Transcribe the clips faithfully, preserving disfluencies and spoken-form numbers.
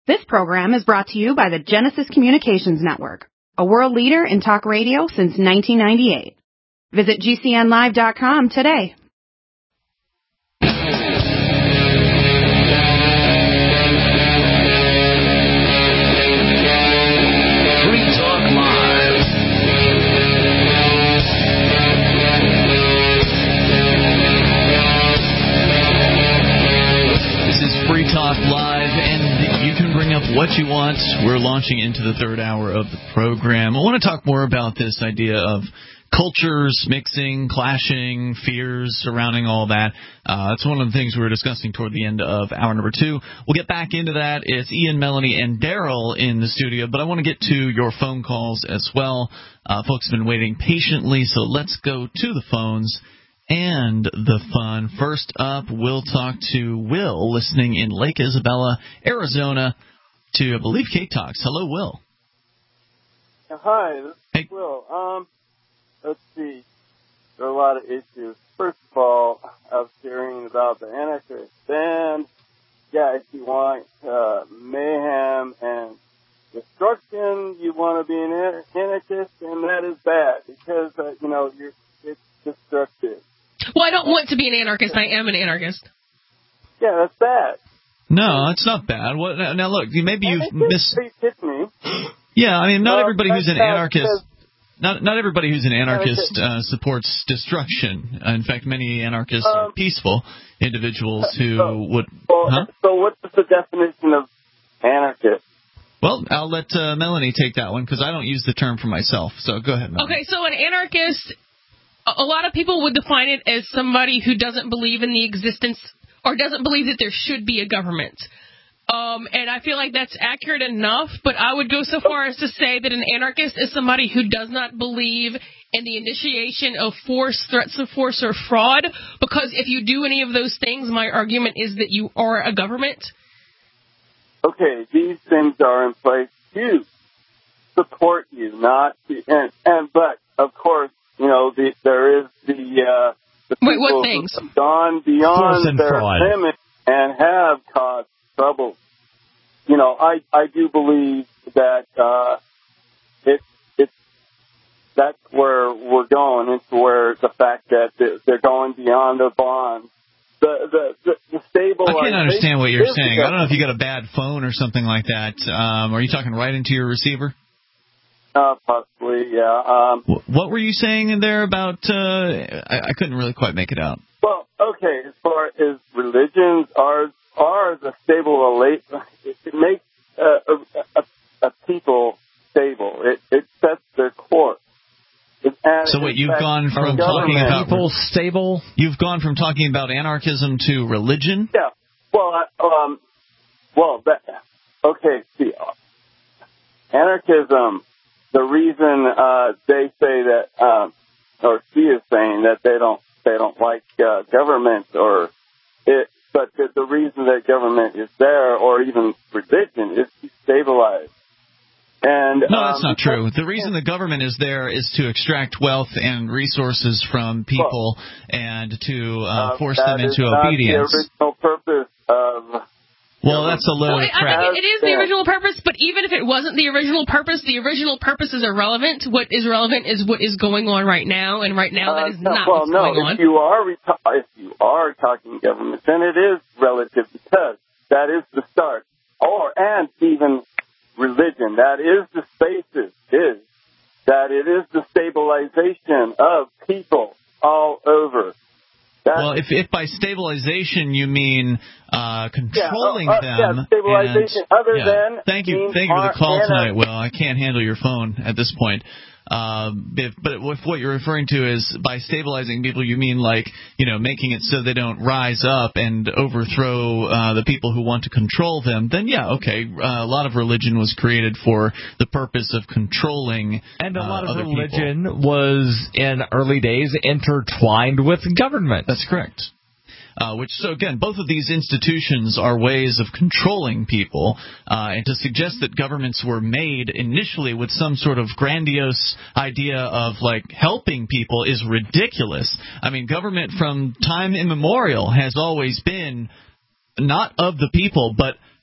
This program is brought to you by the Genesis Communications Network, a world leader in talk radio since nineteen ninety-eight. Visit G C N live dot com today. Free Talk Live. This is Free Talk Live, and you can bring up what you want. We're launching into the third hour of the program. I want to talk more about this idea of cultures mixing, clashing, fears surrounding all that. Uh, that's one of the things we were discussing toward the end of hour number two. We'll get back into that. It's Ian, Melanie, and Daryl in the studio, but I want to get to your phone calls as well. Uh, folks have been waiting patiently, so let's go to the phones and the fun. First up, we'll talk to Will, listening in Lake Isabella, Arizona, to, I believe, Kate Talks. Hello, Will. Hi, this is hey. Will. Um, let's see. There are a lot of issues. First of all, I was hearing about the anarchists. And, yeah, if you want uh, mayhem and destruction, you want to be an anarchist, and that is bad because, uh, you know, you're, it's destructive. Well, I don't want to be an anarchist. I am an anarchist. Yeah, that's bad. No, it's not bad. What, now, look, maybe you've missed... me. Yeah, I mean, not well, everybody who's an anarchist... Not not everybody who's an anarchist uh, supports destruction. Uh, in fact, many anarchists um, are peaceful individuals who so, would... Well, huh? So what's the definition of anarchist? Well, I'll let uh, Melanie take that one because I don't use the term for myself. So go ahead, Melanie. Okay, so an anarchist... A lot of people would define it as somebody who doesn't believe in the existence or doesn't believe that there should be a government. Um, and I feel like that's accurate enough, but I would go so far as to say that an anarchist is somebody who does not believe in the initiation of force, threats of force, or fraud, because if you do any of those things, my argument is that you are a government. Okay, these things are in place to support you, not to, and, and but, of course, you know, the, there is the, uh, the Wait, people what things? who have gone beyond their fraud. limit and have caused trouble. You know, I, I do believe that uh, it, it's that's where we're going, into where the fact that they're going beyond their bonds. The, the, the, the stable. I can't understand what you're saying. I don't know if you got a bad phone or something like that. Um, are you talking right into your receiver? Uh, possibly, yeah. Um, what were you saying in there about, uh, I, I couldn't really quite make it out. Well, okay, as far as religions are, are the stable, it, it makes uh, a, a, a people stable. It, it sets their course. It, so what, you've gone from talking about... People stable? You've gone from talking about anarchism to religion? Yeah. Well, I, um, well, that, okay, see, anarchism... The reason uh, they say that, um, or she is saying that they don't, they don't like uh, government, or it, but the, the reason that government is there, or even religion, is to stabilize. And no, that's um, not true. The reason the government is there is to extract wealth and resources from people well, and to uh, uh, force them into obedience. That is not the original purpose of. Well, that's a load well, of crap. I think it is the original purpose, but even if it wasn't the original purpose, the original purpose is irrelevant. What is relevant is what is going on right now, and right now that is uh, no, not well, what's no, going on. If you are if you are talking government, then it is relative because that is the start, or and even religion. That is the basis. Is that it is the stabilization of people all over. That's, well, if, if by stabilization you mean uh, controlling yeah, uh, them, yeah, stabilization. And, other yeah. than thank you, thank you for the call tonight, Will. I can't handle your phone at this point. Um, if, but if what you're referring to is by stabilizing people, you mean like, you know, making it so they don't rise up and overthrow uh, the people who want to control them, then yeah, okay. Uh, a lot of religion was created for the purpose of controlling And a uh, lot of other religion people. was, in early days, intertwined with government. That's correct. Uh, which, so again, both of these institutions are ways of controlling people, uh, and to suggest that governments were made initially with some sort of grandiose idea of, like, helping people is ridiculous. I mean, government from time immemorial has always been not of the people, but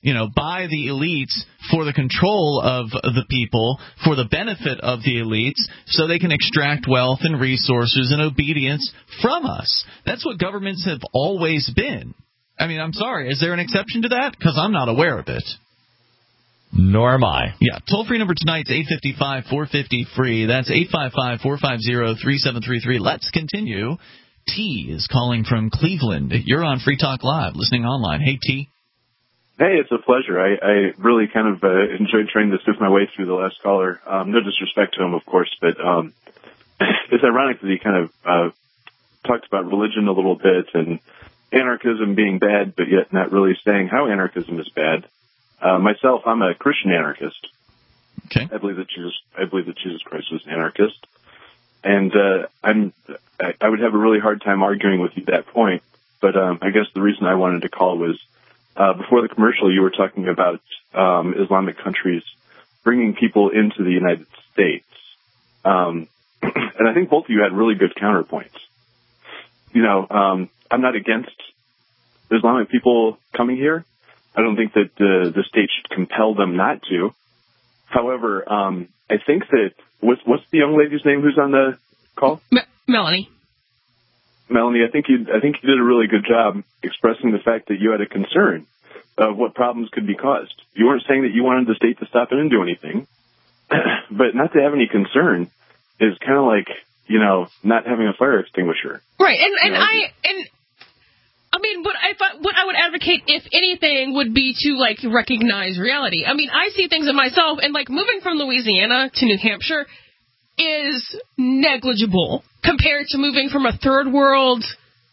you know, by the elites for the control of the people, for the benefit of the elites, so they can extract wealth and resources and obedience from us. That's what governments have always been. I mean, I'm sorry, is there an exception to that? Because I'm not aware of it. Nor am I. Yeah, toll-free number tonight is eight five five, four five zero, free. That's eight five five, four five zero, three seven three three. Let's continue. T is calling from Cleveland. You're on Free Talk Live, listening online. Hey, T. Hey, it's a pleasure. I, I really kind of uh, enjoyed trying to sift my way through the last caller. Um, no disrespect to him, of course, but um, it's ironic that he kind of uh, talked about religion a little bit and anarchism being bad, but yet not really saying how anarchism is bad. Uh, myself, I'm a Christian anarchist. Okay. I believe that Jesus, I believe that Jesus Christ was an anarchist, and uh, I'm, I, I would have a really hard time arguing with you at that point. But um, I guess the reason I wanted to call was uh, before the commercial, you were talking about um, Islamic countries bringing people into the United States, um, and I think both of you had really good counterpoints. You know, um, I'm not against Islamic people coming here. I don't think that the, the state should compel them not to. However, um, I think that what's, what's the young lady's name who's on the call? Me- Melanie. Melanie, I think you I think you did a really good job expressing the fact that you had a concern of what problems could be caused. You weren't saying that you wanted the state to stop in and do anything, but not to have any concern is kind of like, you know, not having a fire extinguisher. Right, and and you know? I and. I mean, what I thought, what I would advocate, if anything, would be to, like, recognize reality. I mean, I see things in myself, and, like, moving from Louisiana to New Hampshire is negligible compared to moving from a third world,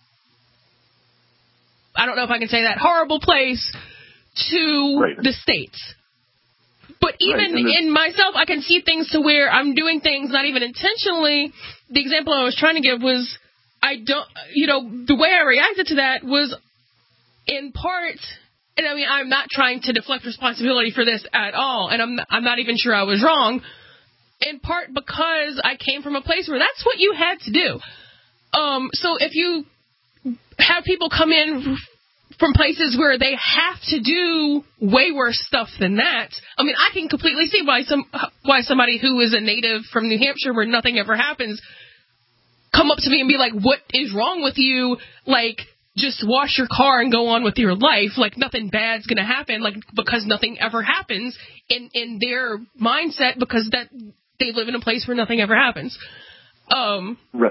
I don't know if I can say that, horrible place to right. the States. But even right, in myself, I can see things to where I'm doing things not even intentionally. The example I was trying to give was, I don't, you know, the way I reacted to that was in part, and I mean, I'm not trying to deflect responsibility for this at all, and I'm I'm not even sure I was wrong, in part because I came from a place where that's what you had to do. Um, so if you have people come in from places where they have to do way worse stuff than that, I mean, I can completely see why some why somebody who is a native from New Hampshire where nothing ever happens come up to me and be like, what is wrong with you? Like, just wash your car and go on with your life. Like, nothing bad's going to happen, like, because nothing ever happens in, in their mindset because that they live in a place where nothing ever happens. Um, right.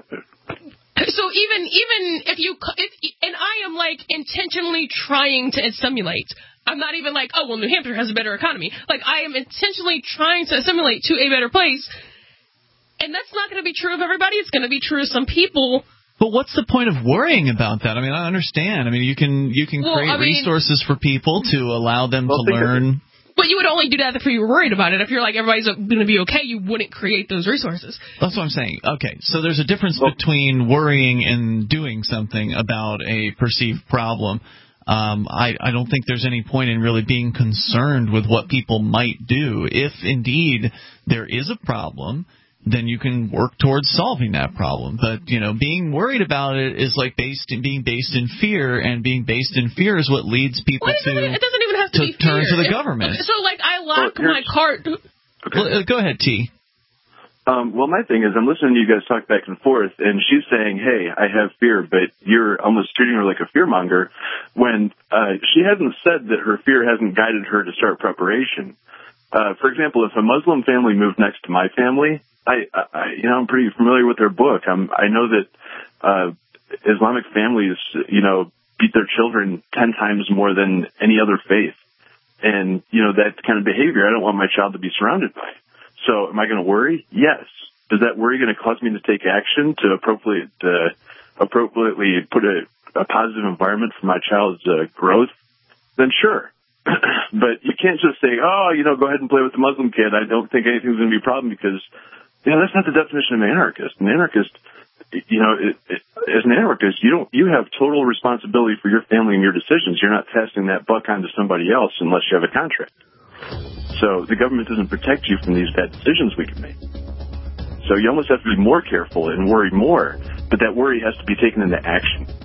So even, even if you, if, and I am, like, intentionally trying to assimilate. I'm not even like, oh, well, New Hampshire has a better economy. Like, I am intentionally trying to assimilate to a better place. And that's not going to be true of everybody. It's going to be true of some people. But what's the point of worrying about that? I mean, I understand. I mean, you can you can well, create I mean, resources for people to allow them well, to learn. But you would only do that if you were worried about it. If you're like, everybody's going to be okay, you wouldn't create those resources. That's what I'm saying. Okay, so there's a difference well, between worrying and doing something about a perceived problem. Um, I, I don't think there's any point in really being concerned with what people might do. If indeed there is a problem, then you can work towards solving that problem. But, you know, being worried about it is like based in, being based in fear, and being based in fear is what leads people well, it to, it doesn't even have to, to be turn fear. to the it, government. So, like, I lock well, my car. Okay. Well, go ahead, T. Um, well, my thing is, I'm listening to you guys talk back and forth, and she's saying, hey, I have fear, but you're almost treating her like a fearmonger, when uh, she hasn't said that her fear hasn't guided her to start preparation. Uh, for example, if a Muslim family moved next to my family, I, I, you know, I'm pretty familiar with their book. I'm, I know that uh, Islamic families, you know, beat their children ten times more than any other faith. And, you know, that kind of behavior I don't want my child to be surrounded by. So am I going to worry? Yes. Is that worry going to cause me to take action to appropriate, uh, appropriately put a, a positive environment for my child's uh, growth? Then sure. But you can't just say, oh, you know, go ahead and play with the Muslim kid. I don't think anything's going to be a problem because, you know, that's not the definition of an anarchist. An anarchist, you know, it, it, as an anarchist, you don't, you have total responsibility for your family and your decisions. You're not passing that buck on to somebody else unless you have a contract. So the government doesn't protect you from these bad decisions we can make. So you almost have to be more careful and worry more, but that worry has to be taken into action.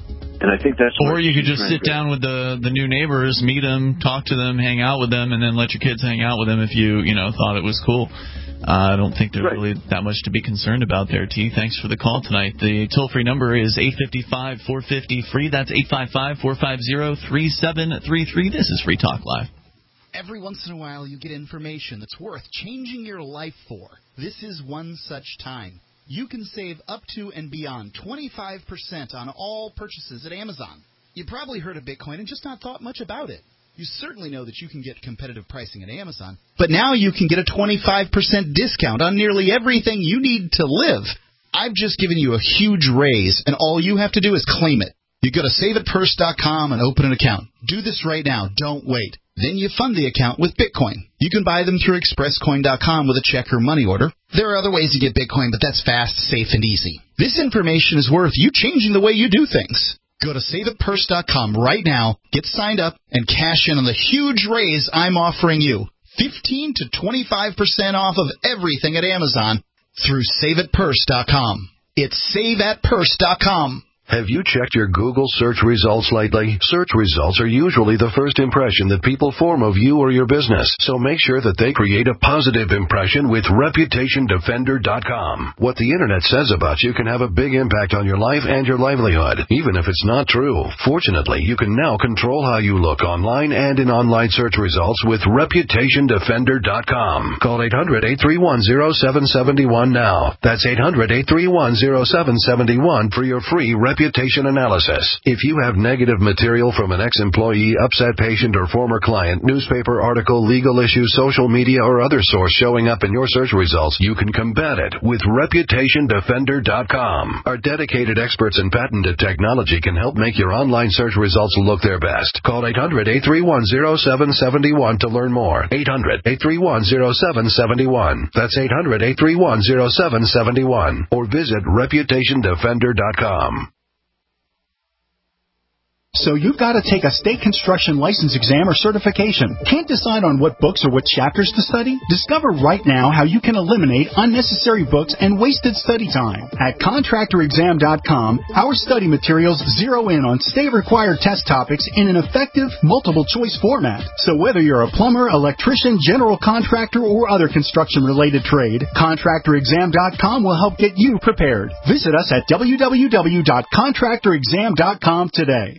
And I think that's or you could just trying sit to- down with the the new neighbors, meet them, talk to them, hang out with them, and then let your kids hang out with them if you you know thought it was cool. Uh, I don't think there's Right. really that much to be concerned about there, T. Thanks for the call tonight. The toll-free number is eight five five, four five zero, free. That's eight five five, four five zero, three seven three three. This is Free Talk Live. Every once in a while you get information that's worth changing your life for. This is one such time. You can save up to and beyond twenty-five percent on all purchases at Amazon. You probably heard of Bitcoin and just not thought much about it. You certainly know that you can get competitive pricing at Amazon, but now you can get a twenty-five percent discount on nearly everything you need to live. I've just given you a huge raise, and all you have to do is claim it. You go to save it purse dot com and open an account. Do this right now. Don't wait. Then you fund the account with Bitcoin. You can buy them through express coin dot com with a check or money order. There are other ways to get Bitcoin, but that's fast, safe, and easy. This information is worth you changing the way you do things. Go to save it purse dot com right now, get signed up, and cash in on the huge raise I'm offering you. fifteen to twenty-five percent off of everything at Amazon through save it purse dot com. It's save at purse dot com. Have you checked your Google search results lately? Search results are usually the first impression that people form of you or your business, so make sure that they create a positive impression with reputation defender dot com. What the Internet says about you can have a big impact on your life and your livelihood, even if it's not true. Fortunately, you can now control how you look online and in online search results with reputation defender dot com. Call eight hundred, eight three one, zero seven seven one now. That's eight hundred, eight three one, zero seven seven one for your free reputation analysis. If you have negative material from an ex-employee, upset patient, or former client, newspaper article, legal issue, social media, or other source showing up in your search results, you can combat it with reputation defender dot com. Our dedicated experts in patented technology can help make your online search results look their best. Call eight hundred, eight three one, zero seven seven one to learn more. eight hundred, eight three one, zero seven seven one. That's eight hundred, eight three one, zero seven seven one. Or visit reputation defender dot com. So you've got to take a state construction license exam or certification. Can't decide on what books or what chapters to study? Discover right now how you can eliminate unnecessary books and wasted study time. At contractor exam dot com, our study materials zero in on state-required test topics in an effective, multiple-choice format. So whether you're a plumber, electrician, general contractor, or other construction-related trade, contractor exam dot com will help get you prepared. Visit us at w w w dot contractor exam dot com today.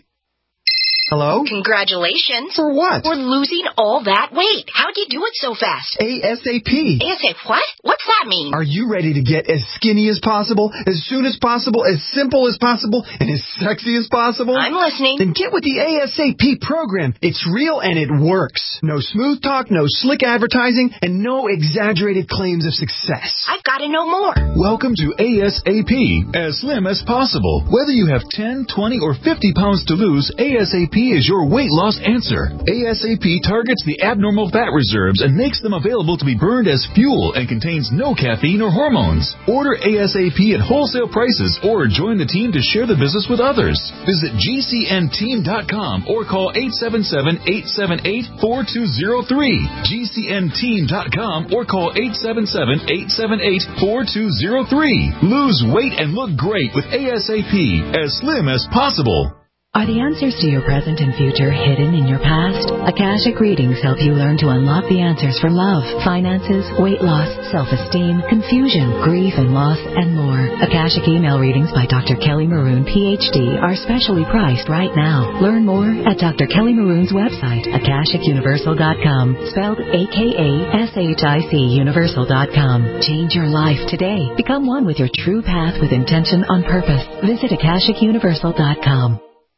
Hello? Congratulations. For what? For losing all that weight. How'd you do it so fast? ASAP. ASAP what? What's that mean? Are you ready to get as skinny as possible, as soon as possible, as simple as possible, and as sexy as possible? I'm listening. Then get with the ASAP program. It's real and it works. No smooth talk, no slick advertising, and no exaggerated claims of success. I've got to know more. Welcome to ASAP, as slim as possible. Whether you have ten, twenty, or fifty pounds to lose, ASAP is your weight loss answer. ASAP targets the abnormal fat reserves and makes them available to be burned as fuel and contains no caffeine or hormones. Order ASAP at wholesale prices or join the team to share the business with others. Visit G C N team dot com or call eight seven seven, eight seven eight, four two zero three. G C N team dot com or call eight seven seven, eight seven eight, four two zero three. Lose weight and look great with ASAP, as slim as possible. Are the answers to your present and future hidden in your past? Akashic readings help you learn to unlock the answers for love, finances, weight loss, self-esteem, confusion, grief and loss, and more. Akashic email readings by Doctor Kelly Maroon, P H D, are specially priced right now. Learn more at Doctor Kelly Maroon's website, akashic universal dot com, spelled A K A S H I C universal dot com. Change your life today. Become one with your true path with intention on purpose. Visit akashic universal dot com.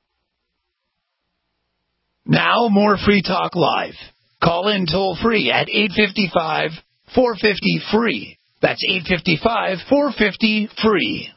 Now, more Free Talk Live. Call in toll-free at eight five five, four five zero, free. That's eight five five, four five zero, free.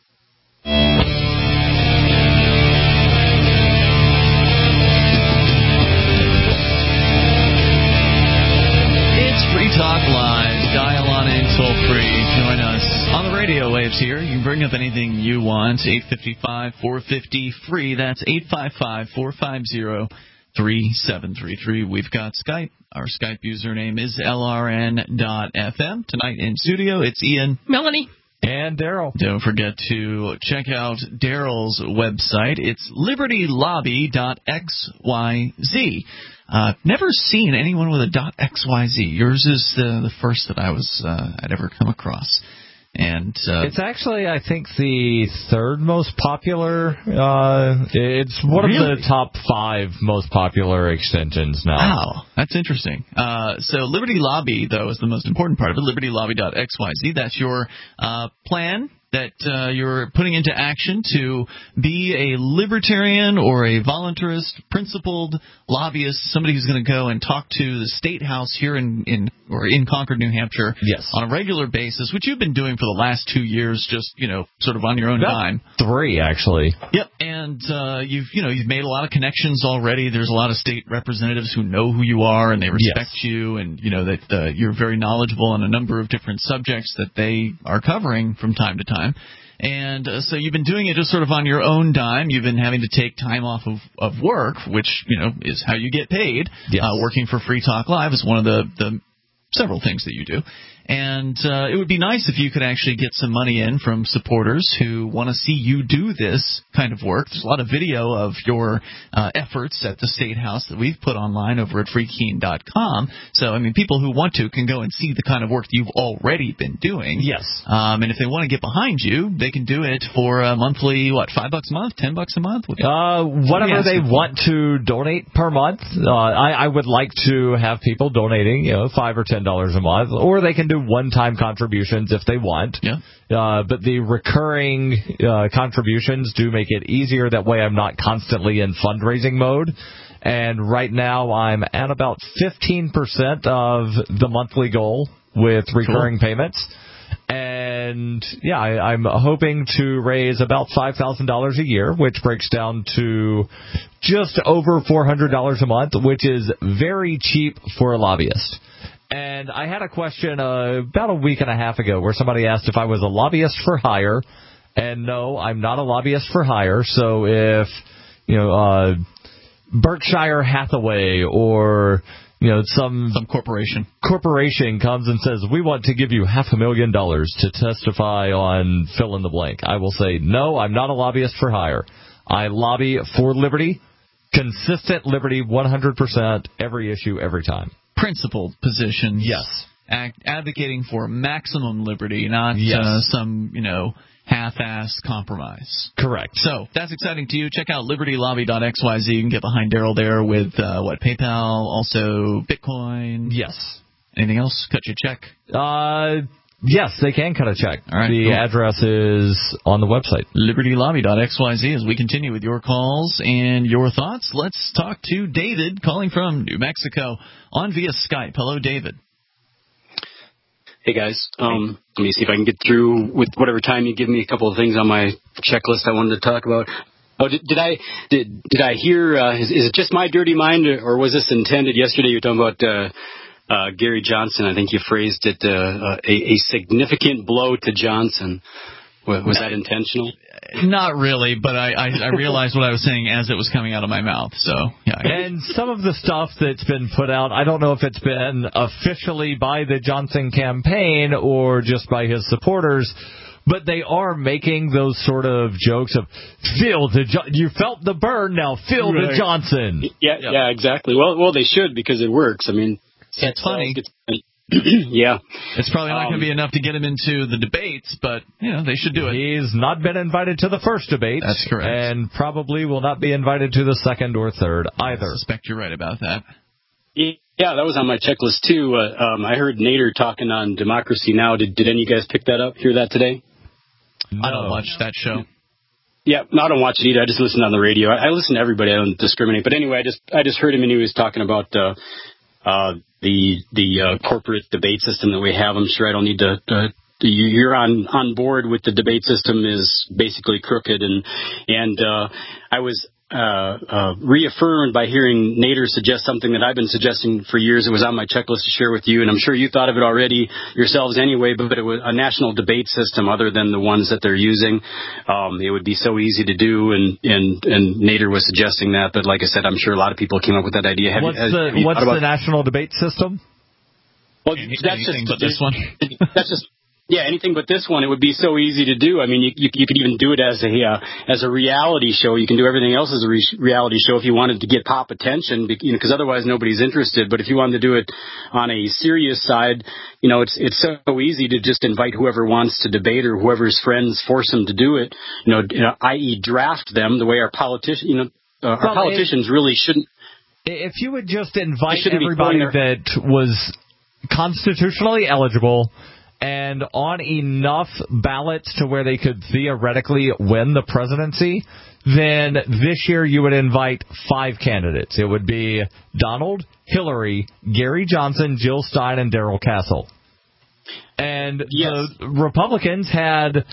It's Free Talk Live. Dial on in toll-free. Join us on the radio waves here. You can bring up anything you want. eight five five, four five zero, free. That's eight five five, four five zero, three seven three three. We've got Skype. Our Skype username is L R N dot F M. Tonight in studio, it's Ian, Melanie, And Daryl. Don't forget to check out Daryl's website. It's liberty lobby dot x y z. Uh, never seen anyone with a .xyz. Yours is the, the first that I was uh, I'd ever come across. And uh, it's actually, I think, the third most popular. Uh, it's one really? of the top five most popular extensions now. Wow, that's interesting. Uh, so Liberty Lobby, though, is the most important part of it. liberty lobby dot x y z. That's your uh, plan that uh, you're putting into action to be a libertarian or a voluntarist, principled lobbyist, somebody who's going to go and talk to the State House here in, in or in Concord, New Hampshire, yes. on a regular basis, which you've been doing for the last two years, just, you know, sort of on your own About dime. Three, actually. Yep, and uh, you've, you know, you've made a lot of connections already. There's a lot of state representatives who know who you are and they respect yes. you, and you know that uh, you're very knowledgeable on a number of different subjects that they are covering from time to time. And uh, so you've been doing it just sort of on your own dime. You've been having to take time off of, of work, which, you know, is how you get paid. Yes. Uh, working for Free Talk Live is one of the, the several things that you do. And uh, it would be nice if you could actually get some money in from supporters who want to see you do this kind of work. There's a lot of video of your uh, efforts at the State House that we've put online over at free keene dot com. So, I mean, people who want to can go and see the kind of work that you've already been doing. Yes. Um, and if they want to get behind you, they can do it for a monthly, what, five bucks a month, ten bucks a month? Uh, whatever they want to donate per month. Uh, I, I would like to have people donating, you know, five or ten dollars a month, or they can do one-time contributions if they want. Yeah. Uh, but the recurring uh, contributions do make it easier. That way I'm not constantly in fundraising mode. And right now I'm at about fifteen percent of the monthly goal with recurring cool. payments. And, yeah, I, I'm hoping to raise about five thousand dollars a year, which breaks down to just over four hundred dollars a month, which is very cheap for a lobbyist. And I had a question uh, about a week and a half ago where somebody asked if I was a lobbyist for hire. And no, I'm not a lobbyist for hire. So if, you know, uh, Berkshire Hathaway or, you know, some, some corporation corporation comes and says, we want to give you half a million dollars to testify on fill in the blank, I will say, no, I'm not a lobbyist for hire. I lobby for liberty, consistent liberty, one hundred percent, every issue, every time. Principled positions. Yes. Act, advocating for maximum liberty, not yes. uh, some, you know, half-assed compromise. Correct. So, if that's exciting to you, check out liberty lobby dot x y z. You can get behind Daryl there with, uh, what, PayPal, also Bitcoin. Yes. Anything else? Cut you a check? Uh, yes, they can cut a check. All right, the cool. address is on the website. liberty lobby dot x y z. As we continue with your calls and your thoughts, let's talk to David calling from New Mexico on via Skype. Hello, David. Hey, guys. Um, let me see if I can get through with whatever time you give me a couple of things on my checklist I wanted to talk about. Oh, did, did I did did I hear, uh, is, is it just my dirty mind, or was this intended? Yesterday you were talking about uh, uh, Gary Johnson. I think you phrased it, uh, a, a significant blow to Johnson. Was, was that intentional? Not really, but I, I, I realized what I was saying as it was coming out of my mouth. So, yeah. And some of the stuff that's been put out, I don't know if it's been officially by the Johnson campaign or just by his supporters, but they are making those sort of jokes of, feel the jo- you felt the burn, now feel right. the Johnson. Yeah, yeah, yeah, exactly. Well, well, they should, because it works. I mean, it's funny. It's, yeah. It's probably not um, going to be enough to get him into the debates, but, you know, they should do it. He's not been invited to the first debate. That's correct. And probably will not be invited to the second or third either. I suspect you're right about that. Yeah, that was on my checklist, too. Uh, um, I heard Nader talking on Democracy Now! Did, did any of you guys pick that up, hear that today? No. I don't watch that show. Yeah, no, I don't watch it either. I just listen on the radio. I, I listen to everybody. I don't discriminate. But anyway, I just I just heard him, and he was talking about uh, uh, the the uh, corporate debate system that we have. I'm sure I don't need to. Uh, you're on, on board with the debate system is basically crooked, and and uh, I was uh, uh, reaffirmed by hearing Nader suggest something that I've been suggesting for years. It was on my checklist to share with you, and I'm sure you thought of it already yourselves anyway, but, but it was a national debate system other than the ones that they're using. Um, it would be so easy to do, and, and, and Nader was suggesting that, but like I said, I'm sure a lot of people came up with that idea. Have what's you, the, have you what's the national debate system? Well, Any, that's anything just, but this one? That's just... Yeah, anything but this one. It would be so easy to do. I mean, you you, you could even do it as a uh, as a reality show. You can do everything else as a re- reality show if you wanted to get pop attention, because you know, otherwise nobody's interested. But if you wanted to do it on a serious side, you know, it's it's so easy to just invite whoever wants to debate or whoever's friends force them to do it. You know, you know that is draft them the way our politicians, you know, uh, our well, politicians it, really shouldn't. If you would just invite everybody that was constitutionally eligible and on enough ballots to where they could theoretically win the presidency, then this year you would invite five candidates. It would be Donald, Hillary, Gary Johnson, Jill Stein, and Darrell Castle. And yes. the Republicans had,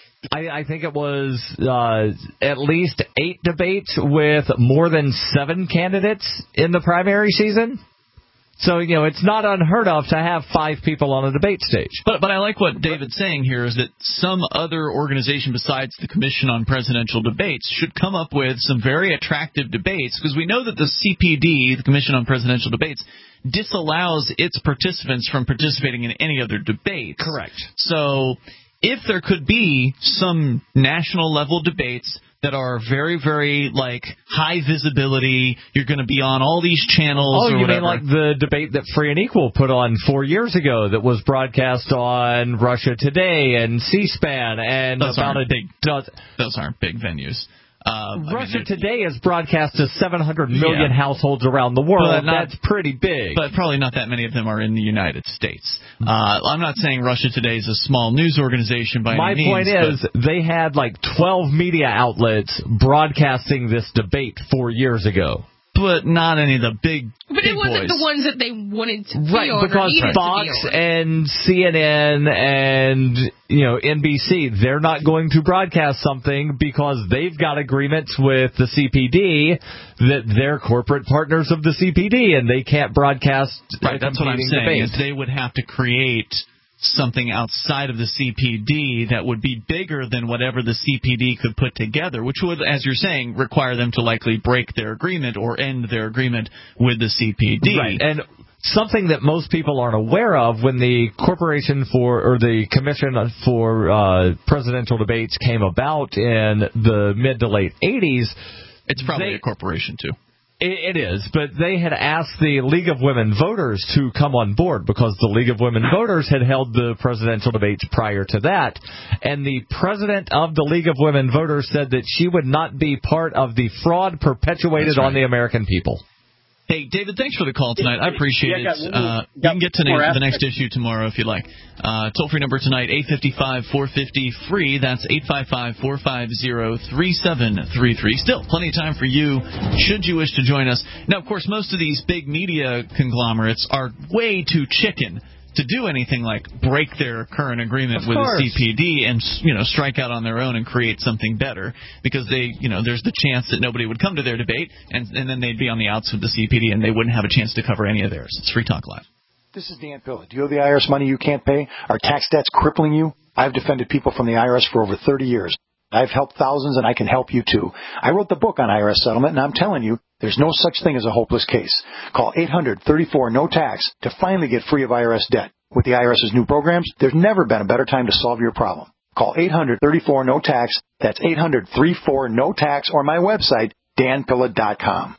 I, I think it was uh, at least eight debates with more than seven candidates in the primary season. So, you know, it's not unheard of to have five people on a debate stage. But but I like what David's saying here is that some other organization besides the Commission on Presidential Debates should come up with some very attractive debates, because we know that the C P D, the Commission on Presidential Debates, disallows its participants from participating in any other debate. Correct. So if there could be some national level debates that are very, very, like, high visibility, you're going to be on all these channels oh, or you whatever. mean like the debate that Free and Equal put on four years ago that was broadcast on Russia Today and C-SPAN and those about aren't a big, dozen. Those aren't big venues. Uh, Russia I mean, Today is broadcast to seven hundred million yeah. households around the world. But not, That's pretty big. But probably not that many of them are in the United States. Uh, I'm not saying Russia Today is a small news organization by My any means. My point is they had like twelve media outlets broadcasting this debate four years ago. But not any of the big But big it wasn't boys. the ones that they wanted to be right, on. Because or Fox to be on. and C N N and, you know, N B C, they're not going to broadcast something because they've got agreements with the C P D that they're corporate partners of the C P D and they can't broadcast. Right, that's what I'm saying. debate. Is they would have to create something outside of the C P D that would be bigger than whatever the C P D could put together, which would, as you're saying, require them to likely break their agreement or end their agreement with the C P D. Right, and something that most people aren't aware of, when the Corporation for, or the Commission for uh, Presidential Debates came about in the mid to late eighties... It's probably they, a corporation, too. It is, but they had asked the League of Women Voters to come on board because the League of Women Voters had held the presidential debates prior to that, and the president of the League of Women Voters said that she would not be part of the fraud perpetuated right. on the American people. Hey, David, thanks for the call tonight. I appreciate yeah, it. got, uh, you can get to na- the next issue tomorrow if you like. Uh, toll-free number tonight, eight five five, four five zero, free. That's eight five five, four five zero, three seven three three. Still, plenty of time for you, should you wish to join us. Now, of course, most of these big media conglomerates are way too chicken to do anything like break their current agreement of with course. the C P D and, you know, strike out on their own and create something better, because they, you know, there's the chance that nobody would come to their debate, and, and then they'd be on the outs with the C P D and they wouldn't have a chance to cover any of theirs. It's Free Talk Live. This is Dan Pilla. Do you owe the I R S money you can't pay? Are tax debts crippling you? I've defended people from the I R S for over thirty years. I've helped thousands, and I can help you too. I wrote the book on I R S settlement, and I'm telling you, there's no such thing as a hopeless case. Call eight hundred, thirty-four, no tax to finally get free of I R S debt. With the IRS's new programs, there's never been a better time to solve your problem. Call eight hundred, thirty-four, no tax. That's eight hundred, thirty-four, no tax, or my website, dan pilla dot com.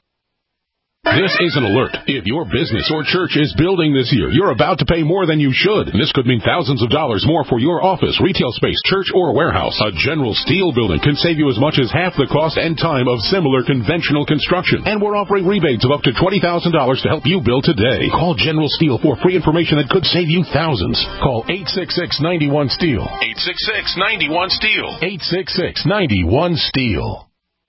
This is an alert. If your business or church is building this year, you're about to pay more than you should. And this could mean thousands of dollars more for your office, retail space, church, or warehouse. A General Steel building can save you as much as half the cost and time of similar conventional construction. And we're offering rebates of up to twenty thousand dollars to help you build today. Call General Steel for free information that could save you thousands. Call eight six six, nine one, STEEL. eight six six, nine one, STEEL. eight six six, nine one, STEEL.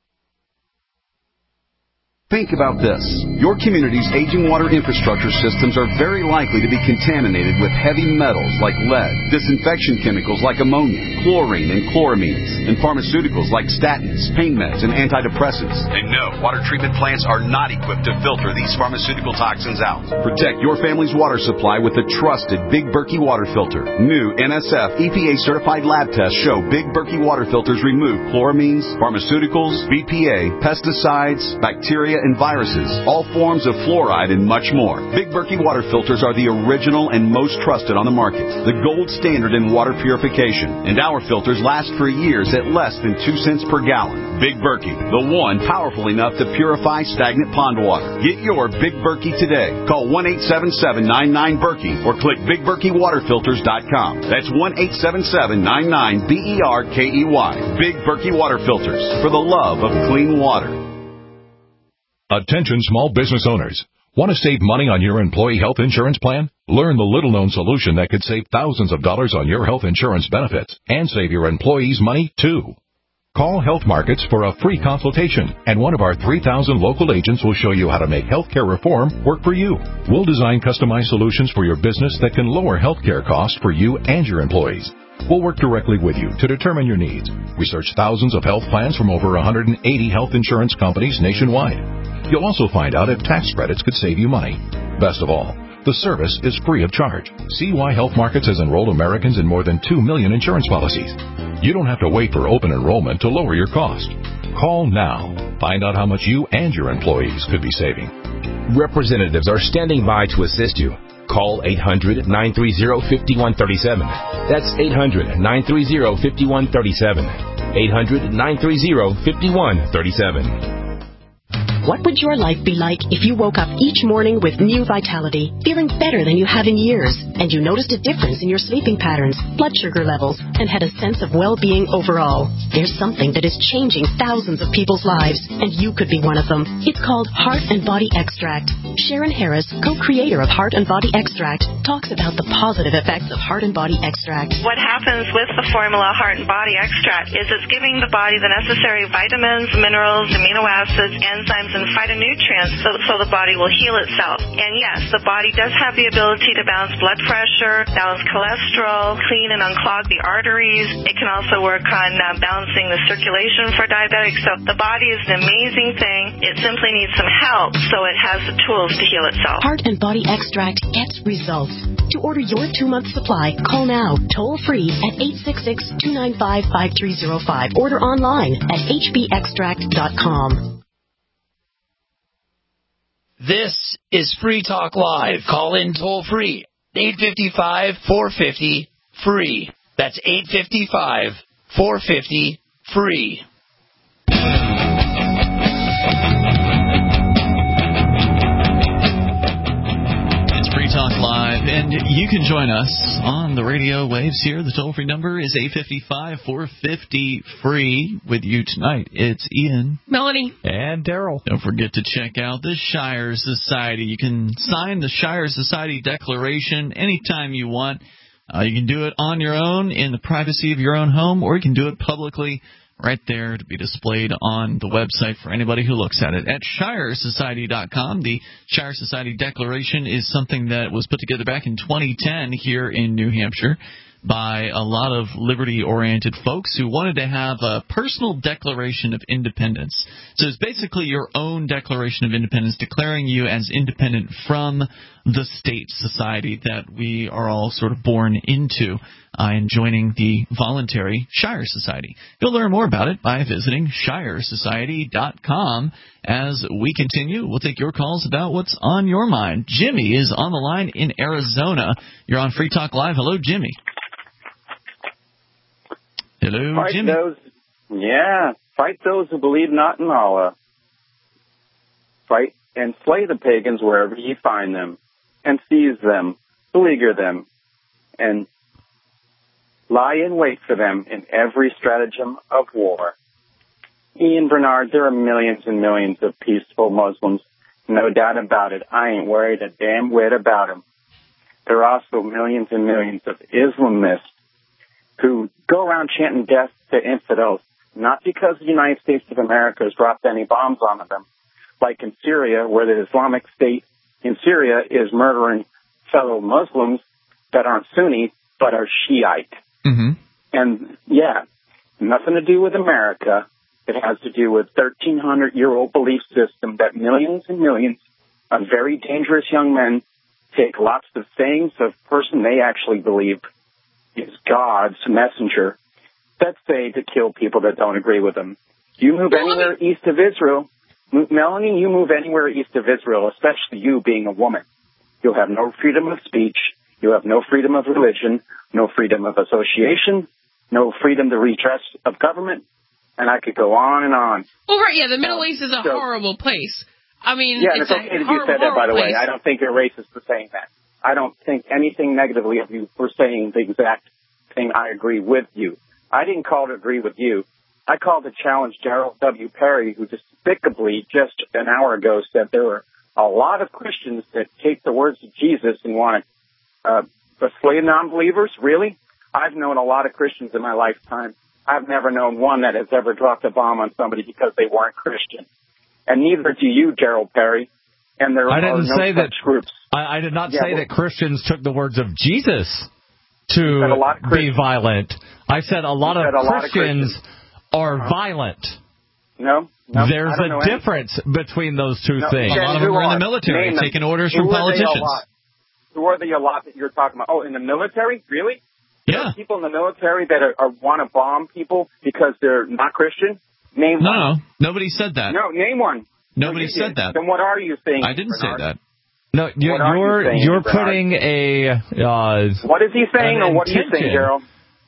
Think about this. Your community's aging water infrastructure systems are very likely to be contaminated with heavy metals like lead, disinfection chemicals like ammonia, chlorine and chloramines, and pharmaceuticals like statins, pain meds, and antidepressants. And no, water treatment plants are not equipped to filter these pharmaceutical toxins out. Protect your family's water supply with the trusted Big Berkey water filter. New N S F E P A-certified lab tests show Big Berkey water filters remove chloramines, pharmaceuticals, B P A, pesticides, bacteria, and viruses, all forms of fluoride, and much more. Big Berkey water filters are the original and most trusted on the market, the gold standard in water purification, and our filters last for years at less than two cents per gallon. Big Berkey, the one powerful enough to purify stagnant pond water. Get your Big Berkey today. Call one eight seven seven, nine nine, Berkey or click big berkey water filters dot com. That's one eight seven seven, nine nine, B E R K E Y. Big Berkey Water Filters, for the love of clean water. Attention small business owners. Want to save money on your employee health insurance plan? Learn the little-known solution that could save thousands of dollars on your health insurance benefits and save your employees money, too. Call Health Markets for a free consultation, and one of our three thousand local agents will show you how to make healthcare reform work for you. We'll design customized solutions for your business that can lower healthcare costs for you and your employees. We'll work directly with you to determine your needs. Research thousands of health plans from over one hundred eighty health insurance companies nationwide. You'll also find out if tax credits could save you money. Best of all, the service is free of charge. See why Health Markets has enrolled Americans in more than two million insurance policies. You don't have to wait for open enrollment to lower your cost. Call now. Find out how much you and your employees could be saving. Representatives are standing by to assist you. Call eight hundred, nine three zero, five one three seven. That's eight hundred, nine three zero, five one three seven. eight hundred, nine three zero, five one three seven. What would your life be like if you woke up each morning with new vitality, feeling better than you have in years, and you noticed a difference in your sleeping patterns, blood sugar levels, and had a sense of well-being overall? There's something that is changing thousands of people's lives, and you could be one of them. It's called Heart and Body Extract. Sharon Harris, co-creator of Heart and Body Extract, talks about the positive effects of Heart and Body Extract. What happens with the formula Heart and Body Extract is it's giving the body the necessary vitamins, minerals, amino acids, enzymes, and phytonutrients so, so the body will heal itself. And yes, the body does have the ability to balance blood pressure, balance cholesterol, clean and unclog the arteries. It can also work on uh, balancing the circulation for diabetics. So the body is an amazing thing. It simply needs some help so it has the tools to heal itself. Heart and Body Extract gets results. To order your two-month supply, call now, toll-free at eight six six, two nine five, five three zero five. Order online at h b extract dot com. This is Free Talk Live. Call in toll free. eight five five, four five zero, free. That's eight five five, four five zero, free. Talk Live, and you can join us on the radio waves here. The toll-free number is eight five five, four five zero, free. With you tonight, it's Ian, Melanie, and Daryl. Don't forget to check out the Shire Society. You can sign the Shire Society Declaration anytime you want. Uh, you can do it on your own in the privacy of your own home, or you can do it publicly right there to be displayed on the website for anybody who looks at it at shire society dot com. The Shire Society Declaration is something that was put together back in twenty ten here in New Hampshire by a lot of liberty-oriented folks who wanted to have a personal declaration of independence. So it's basically your own declaration of independence, declaring you as independent from the state society that we are all sort of born into, uh, and joining the voluntary Shire Society. You'll learn more about it by visiting shire society dot com. As we continue, we'll take your calls about what's on your mind. Jimmy is on the line in Arizona. You're on Free Talk Live. Hello, Jimmy. Hello, fight Jimmy. Those, yeah, fight those who believe not in Allah. Fight and slay the pagans wherever you find them, and seize them, beleaguer them, and lie in wait for them in every stratagem of war. Ian Bernard, there are millions and millions of peaceful Muslims, no doubt about it. I ain't worried a damn whit about them. There are also millions and millions of Islamists who go around chanting death to infidels, not because the United States of America has dropped any bombs on them, like in Syria, where the Islamic State in Syria is murdering fellow Muslims that aren't Sunni, but are Shiite. Mm-hmm. And, yeah, nothing to do with America. It has to do with thirteen hundred year old belief system that millions and millions of very dangerous young men take lots of sayings of person they actually believe is God's messenger that say to kill people that don't agree with them. You move anywhere east of Israel, Melanie, you move anywhere east of Israel, especially you being a woman. You'll have no freedom of speech. You have no freedom of religion, no freedom of association, no freedom to redress of government, and I could go on and on. Well, right, yeah, the Middle East is a so, horrible place. I mean, yeah, and it's, it's okay a that horrible, you said that, by the way. place. I don't think you're racist for saying that. I don't think anything negatively of you for saying the exact thing. I agree with you. I didn't call to agree with you. I called to challenge Gerald W. Perry, who despicably just an hour ago said there were a lot of Christians that take the words of Jesus and want to uh, persuade non-believers. Really? I've known a lot of Christians in my lifetime. I've never known one that has ever dropped a bomb on somebody because they weren't Christian. And neither do you, Gerald Perry. And there I are didn't no say such that, groups. I, I did not Yeah, say well, that Christians took the words of Jesus to a lot of be violent. I said a lot, of, said a lot of Christians Christians are Uh-huh. violent. No, no. There's I don't a know any- difference between those two No, things. then A lot of who them are in are? the military, Name them. taking orders Who from are they a politicians. lot? Who are the a lot that you're talking about? Oh, in the military? Really? Yeah. There are people in the military that are, are want to bomb people because they're not Christian? Name No, one. no, nobody said that. No, name one. Nobody No, you said did. that. Then what are you saying? I didn't Bernard? say that. No, you're What are you you're, saying, you're Bernard? putting a uh, What is he saying, an or what are you saying, intention. Gerald?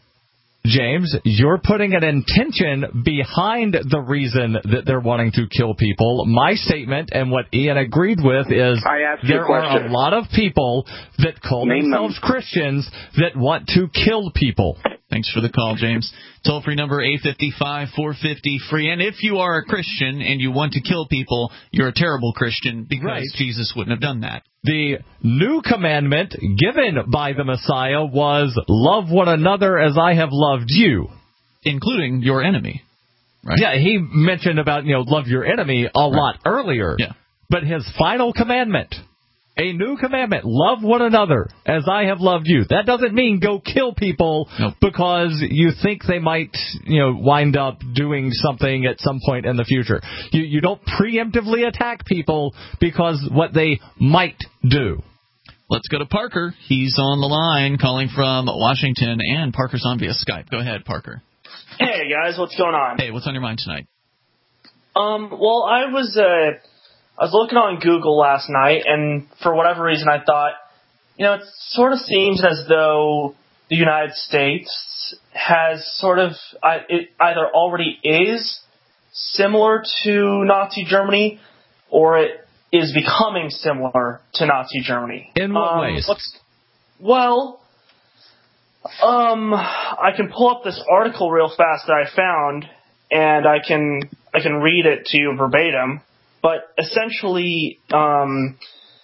James, you're putting an intention behind the reason that they're wanting to kill people. My statement and what Ian agreed with is I asked you there a question. are a lot of people that call Name themselves them. Christians that want to kill people. Thanks for the call, James. Toll-free number eight five five, four five zero, free. And if you are a Christian and you want to kill people, you're a terrible Christian because Right. Jesus wouldn't have done that. The new commandment given by the Messiah was love one another as I have loved you. Including your enemy. Right? Yeah, he mentioned about, you know, love your enemy a lot earlier. Yeah. But his final commandment, a new commandment, love one another as I have loved you. That doesn't mean go kill people Nope. because you think they might, you know, wind up doing something at some point in the future. You you don't preemptively attack people because what they might do. Let's go to Parker. He's on the line calling from Washington, and Parker's on via Skype. Go ahead, Parker. Hey guys, what's going on? Hey, what's on your mind tonight? Um, well, I was uh, I was looking on Google last night, and for whatever reason, I thought, you know, it sort of seems as though the United States has sort of I, it either already is similar to Nazi Germany, or it is becoming similar to Nazi Germany. In what um, ways? Let's, well. Um, I can pull up this article real fast that I found, and I can I can read it to you verbatim. But essentially, um,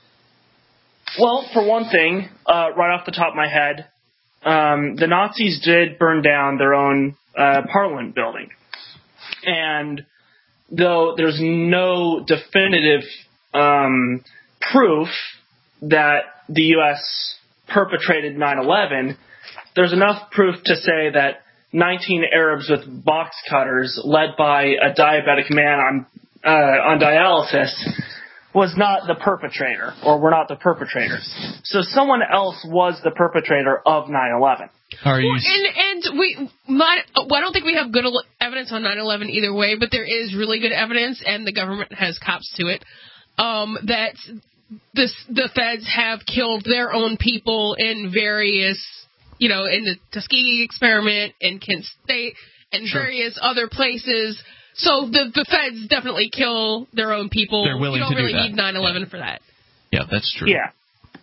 well, for one thing, uh, right off the top of my head, um, the Nazis did burn down their own uh, Parliament building, and though there's no definitive um, proof that the U S perpetrated nine eleven. There's enough proof to say that nineteen Arabs with box cutters, led by a diabetic man on uh, on dialysis, was not the perpetrator, or were not the perpetrators. So someone else was the perpetrator of nine eleven. Are you? Well, and and we, my, well, I don't think we have good evidence on nine eleven either way, but there is really good evidence, and the government has cops to it, um, that this, the feds have killed their own people in various, you know, in the Tuskegee experiment, in Kent State, and Sure. various other places. So the the feds definitely kill their own people. They're willing you don't to do really that. need nine eleven for that. Yeah, that's true. Yeah.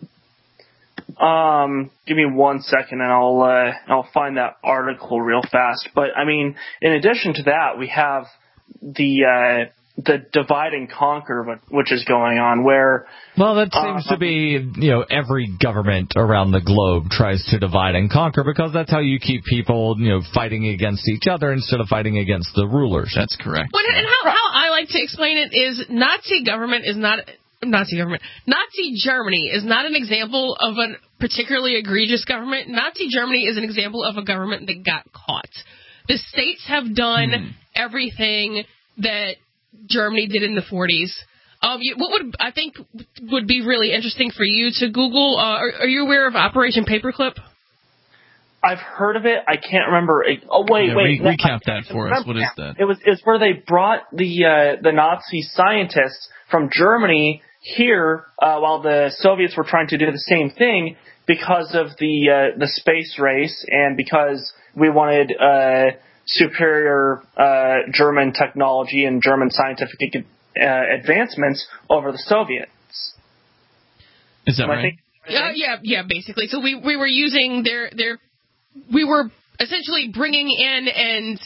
Um, give me one second, and I'll uh, I'll find that article real fast. But I mean, in addition to that, we have the uh, the divide and conquer, which is going on, where Well, that seems uh, to be, you know, every government around the globe tries to divide and conquer because that's how you keep people, you know, fighting against each other instead of fighting against the rulers. That's correct. Well, and how, how I like to explain it is Nazi government is not Nazi government. Nazi Germany is not an example of a particularly egregious government. Nazi Germany is an example of a government that got caught. The states have done Hmm. everything that Germany did in the forties. Um, you, what would I think would be really interesting for you to Google? Uh, are, are you aware of Operation Paperclip? I've heard of it. I can't remember. Oh wait, yeah, wait. Re- recap that for us. What is that? It was it's where they brought the uh, the Nazi scientists from Germany here uh, while the Soviets were trying to do the same thing because of the uh, the space race and because we wanted uh, superior uh, German technology and German scientific uh, advancements over the Soviets. Is that Am right? I think- Yeah, yeah, yeah. Basically, so we we were using their their we were essentially bringing in and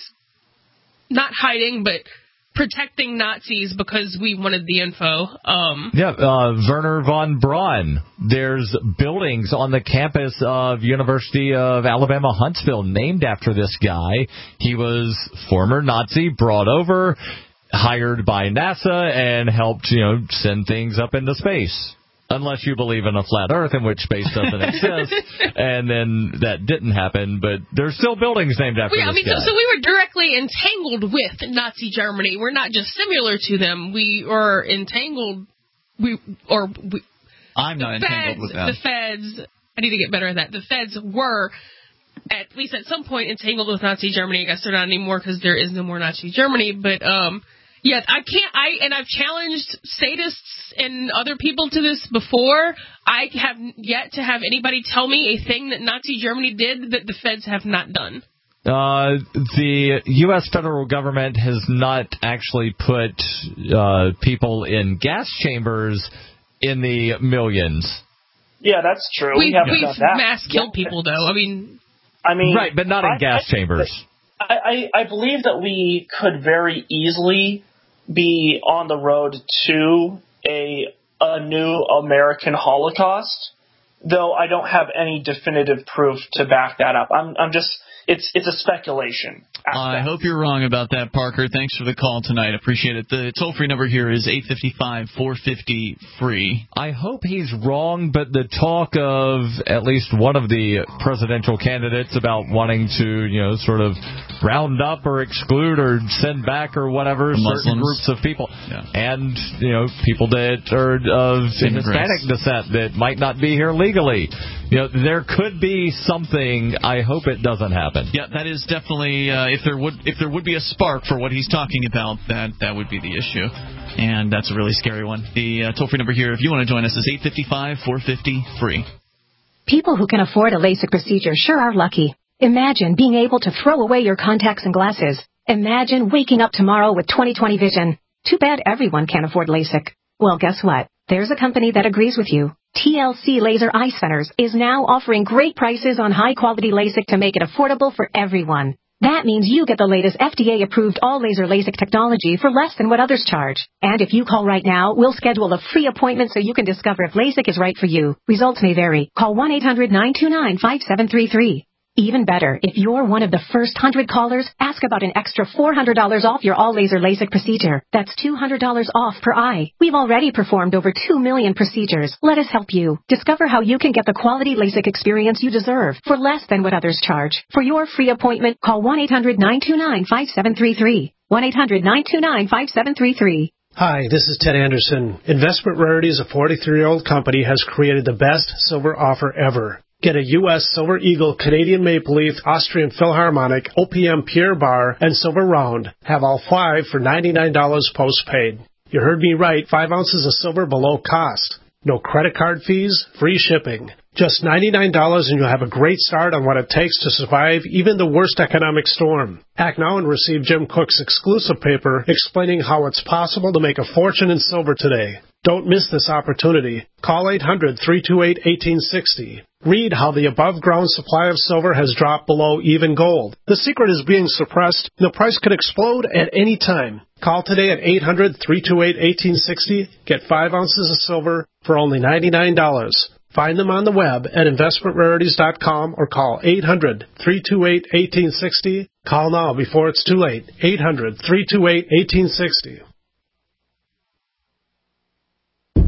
not hiding, but protecting Nazis because we wanted the info. Um, yeah, uh, Werner von Braun. There's buildings on the campus of University of Alabama Huntsville named after this guy. He was former Nazi, brought over, hired by NASA, and helped, you know, send things up into space. Unless you believe in a flat Earth, in which space doesn't exist, and then that didn't happen. But there's still buildings named after we, this I mean, guy. so, so we were directly entangled with Nazi Germany. We're not just similar to them. We are entangled. We or we, I'm not feds, entangled with them. The feds. I need to get better at that. The feds were, at least at some point, entangled with Nazi Germany. I guess they're not anymore because there is no more Nazi Germany. But um. Yes, I can't, I, and I've challenged statists and other people to this before. I have yet to have anybody tell me a thing that Nazi Germany did that the feds have not done. Uh, the U S federal government has not actually put uh, people in gas chambers in the millions. Yeah, that's true. We, we haven't we've done that. mass killed people, though. I mean, I mean, right, but not in I, gas I, chambers. I, I, I believe that we could very easily be on the road to a a new American Holocaust, though I don't have any definitive proof to back that up. I'm I'm just it's it's a speculation. Aspect. I hope you're wrong about that, Parker. Thanks for the call tonight. Appreciate it. The toll-free number here is eight five five, four five zero, free. I hope he's wrong, but the talk of at least one of the presidential candidates about wanting to, you know, sort of round up or exclude or send back or whatever certain Muslims. groups of people. Yeah. And, you know, people that are of Hispanic descent that might not be here legally. You know, there could be something. I hope it doesn't happen. Yeah, that is definitely, uh, if there would if there would be a spark for what he's talking about, that, that would be the issue. And that's a really scary one. The uh, toll-free number here, if you want to join us, is eight five five, four five zero, free. People who can afford a LASIK procedure sure are lucky. Imagine being able to throw away your contacts and glasses. Imagine waking up tomorrow with twenty twenty vision. Too bad everyone can't afford LASIK. Well, guess what? There's a company that agrees with you. T L C Laser Eye Centers is now offering great prices on high-quality LASIK to make it affordable for everyone. That means you get the latest F D A-approved all-laser LASIK technology for less than what others charge. And if you call right now, we'll schedule a free appointment so you can discover if LASIK is right for you. Results may vary. Call one eight hundred, nine two nine, five seven three three. Even better, if you're one of the first one hundred callers, ask about an extra four hundred dollars off your all-laser LASIK procedure. That's two hundred dollars off per eye. We've already performed over two million procedures. Let us help you. Discover how you can get the quality LASIK experience you deserve for less than what others charge. For your free appointment, call one eight hundred, nine two nine, five seven three three. one eight hundred, nine two nine, five seven three three. Hi, this is Ted Anderson. Investment Rarities, a forty-three-year-old company, has created the best silver offer ever. Get a U S Silver Eagle, Canadian Maple Leaf, Austrian Philharmonic, O P M Pierre Bar, and Silver Round. Have all five for ninety-nine dollars postpaid. You heard me right, five ounces of silver below cost. No credit card fees, free shipping. Just ninety-nine dollars and you'll have a great start on what it takes to survive even the worst economic storm. Act now and receive Jim Cook's exclusive paper explaining how it's possible to make a fortune in silver today. Don't miss this opportunity. Call eight hundred, three two eight, one eight six zero. Read how the above-ground supply of silver has dropped below even gold. The secret is being suppressed, and the price could explode at any time. Call today at eight hundred, three two eight, one eight six zero. Get five ounces of silver for only ninety-nine dollars. Find them on the web at investment rarities dot com or call eight hundred, three two eight, one eight six zero. Call now before it's too late. eight hundred, three two eight, one eight six zero.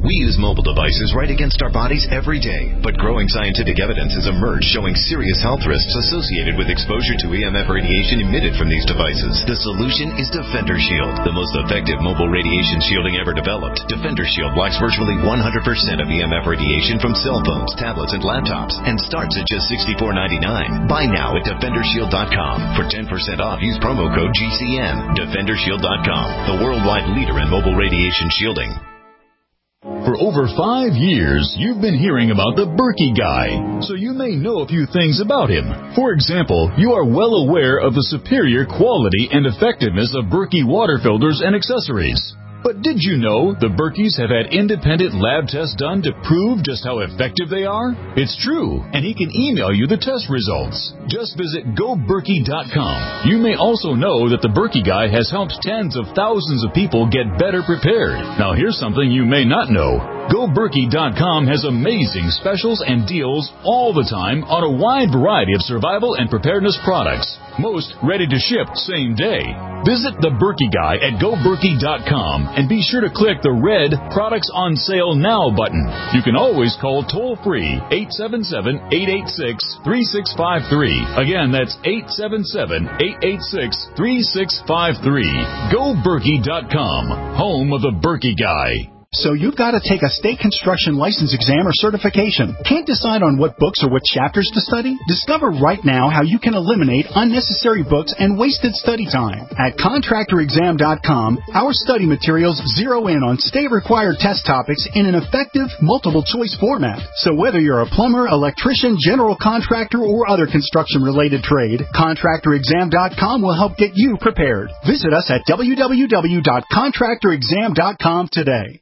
We use mobile devices right against our bodies every day, but growing scientific evidence has emerged showing serious health risks associated with exposure to E M F radiation emitted from these devices. The solution is Defender Shield, the most effective mobile radiation shielding ever developed. Defender Shield blocks virtually one hundred percent of E M F radiation from cell phones, tablets, and laptops, and starts at just sixty-four ninety-nine. Buy now at defender shield dot com. For ten percent off, use promo code G C N. defender shield dot com, the worldwide leader in mobile radiation shielding. For over five years, you've been hearing about the Berkey Guy, so you may know a few things about him. For example, you are well aware of the superior quality and effectiveness of Berkey water filters and accessories. But did you know the Berkeys have had independent lab tests done to prove just how effective they are? It's true, and he can email you the test results. Just visit go berkey dot com. You may also know that the Berkey Guy has helped tens of thousands of people get better prepared. Now here's something you may not know. go berkey dot com has amazing specials and deals all the time on a wide variety of survival and preparedness products. Most ready to ship same day. Visit the Berkey Guy at go berkey dot com and be sure to click the red Products on Sale Now button. You can always call toll-free eight seven seven, eight eight six, three six five three. Again, that's eight seven seven, eight eight six, three six five three. go berkey dot com, home of the Berkey Guy. So you've got to take a state construction license exam or certification. Can't decide on what books or what chapters to study? Discover right now how you can eliminate unnecessary books and wasted study time. At contractor exam dot com, our study materials zero in on state-required test topics in an effective, multiple-choice format. So whether you're a plumber, electrician, general contractor, or other construction-related trade, contractor exam dot com will help get you prepared. Visit us at w w w dot contractor exam dot com today.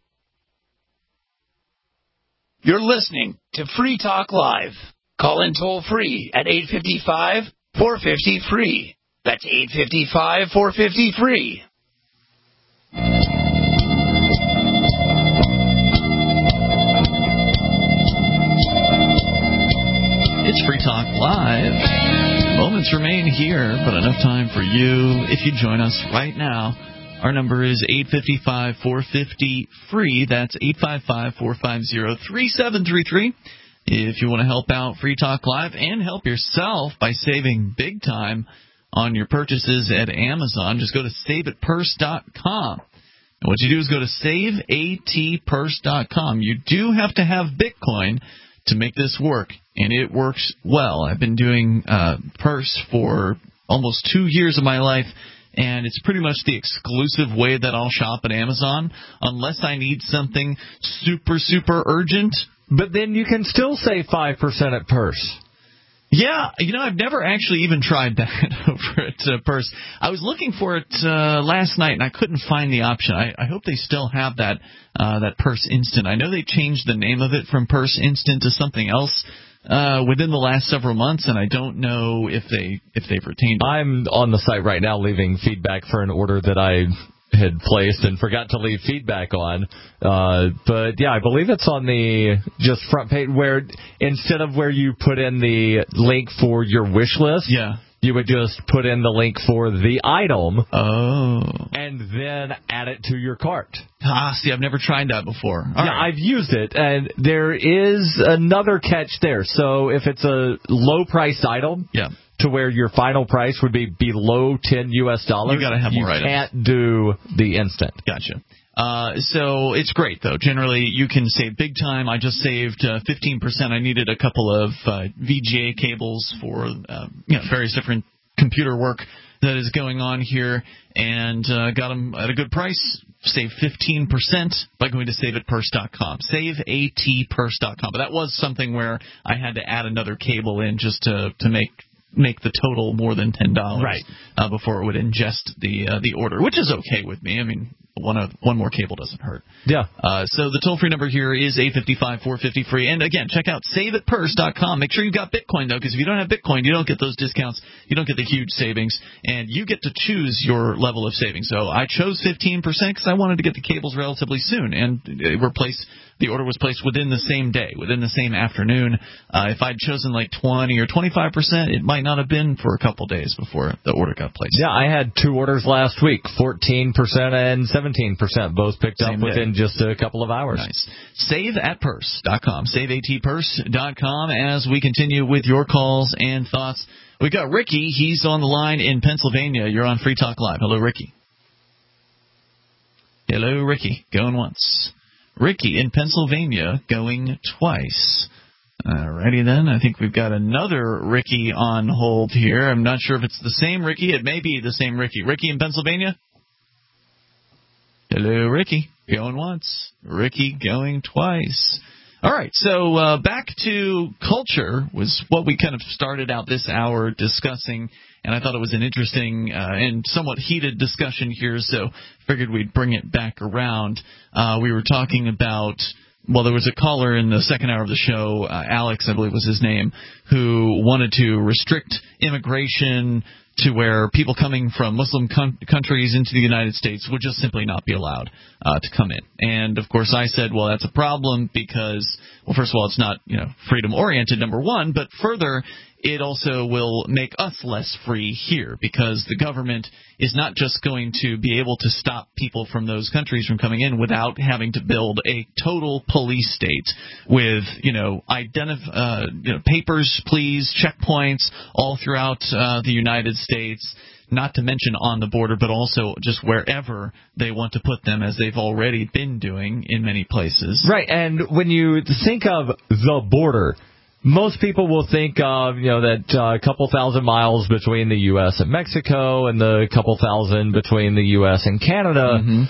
You're listening to Free Talk Live. Call in toll free at eight five five, four five zero, free. That's eight five five, four five zero, free. It's Free Talk Live. Moments remain here, but enough time for you if you join us right now. Our number is eight five five, four five zero, free. That's eight five five, four five zero, three seven three three. If you want to help out Free Talk Live and help yourself by saving big time on your purchases at Amazon, just go to save it purse dot com. And what you do is go to save a t purse dot com. You do have to have Bitcoin to make this work, and it works well. I've been doing uh, Purse for almost two years of my life, and it's pretty much the exclusive way that I'll shop at Amazon, unless I need something super, super urgent. But then you can still save five percent at Purse. Yeah, you know, I've never actually even tried that over at uh, Purse. I was looking for it uh, last night, and I couldn't find the option. I, I hope they still have that uh, that Purse Instant. I know they changed the name of it from Purse Instant to something else Uh, within the last several months, and I don't know if they if they've retained it. I'm on the site right now leaving feedback for an order that I had placed and forgot to leave feedback on. Uh, but yeah, I believe it's on the just front page where instead of where you put in the link for your wish list, yeah, you would just put in the link for the item. Oh. And then add it to your cart. Ah, see, I've never tried that before. All yeah, right. I've used it, and there is another catch there. So if it's a low-priced item, yeah, to where your final price would be below ten U S dollars, you got to have more items. You can't do the instant. Gotcha. Uh, so it's great, though. Generally, you can save big time. I just saved uh, fifteen percent. I needed a couple of uh, V G A cables for uh, you know, various different computer work that is going on here, and uh, got them at a good price. Saved fifteen percent by going to save it purse dot com. save a t purse dot com. But that was something where I had to add another cable in just to, to make make the total more than ten dollars, right, uh, before it would ingest the uh, the order, which is okay with me. I mean, one of, one more cable doesn't hurt. Yeah. Uh, so the toll-free number here is eight five five, four five zero, free. And, again, check out save it purse dot com. Make sure you've got Bitcoin, though, because if you don't have Bitcoin, you don't get those discounts. You don't get the huge savings. And you get to choose your level of savings. So I chose fifteen percent because I wanted to get the cables relatively soon. And it were placed, the order was placed within the same day, within the same afternoon. Uh, if I'd chosen like twenty or twenty-five percent, it might not have been for a couple days before the order got placed. Yeah, I had two orders last week, fourteen percent and seventeen seventeen percent, both picked Same up day. within just a couple of hours. Nice. Save at purse dot com. save at purse dot com as we continue with your calls and thoughts. We got Ricky. He's on the line in Pennsylvania. You're on Free Talk Live. Hello, Ricky. Hello, Ricky. Going once. Ricky in Pennsylvania going twice. Alrighty then. I think we've got another Ricky on hold here. I'm not sure if it's the same Ricky. It may be the same Ricky. Ricky in Pennsylvania? Hello, Ricky. Going once. Ricky going twice. All right, so uh, back to culture was what we kind of started out this hour discussing, and I thought it was an interesting uh, and somewhat heated discussion here, so figured we'd bring it back around. Uh, we were talking about, well, there was a caller in the second hour of the show, uh, Alex, I believe was his name, who wanted to restrict immigration to where people coming from Muslim com- countries into the United States would just simply not be allowed uh, to come in. And, of course, I said, well, that's a problem because, well, first of all, it's not, you know, freedom-oriented, number one, but further, it also will make us less free here because the government is not just going to be able to stop people from those countries from coming in without having to build a total police state with, you know, identif- uh, you know papers, please, checkpoints all throughout uh, the United States, not to mention on the border, but also just wherever they want to put them, as they've already been doing in many places. Right, and when you think of the border, most people will think of, you know, that uh, couple thousand miles between the U S and Mexico and the couple thousand between the U S and Canada. Mm-hmm.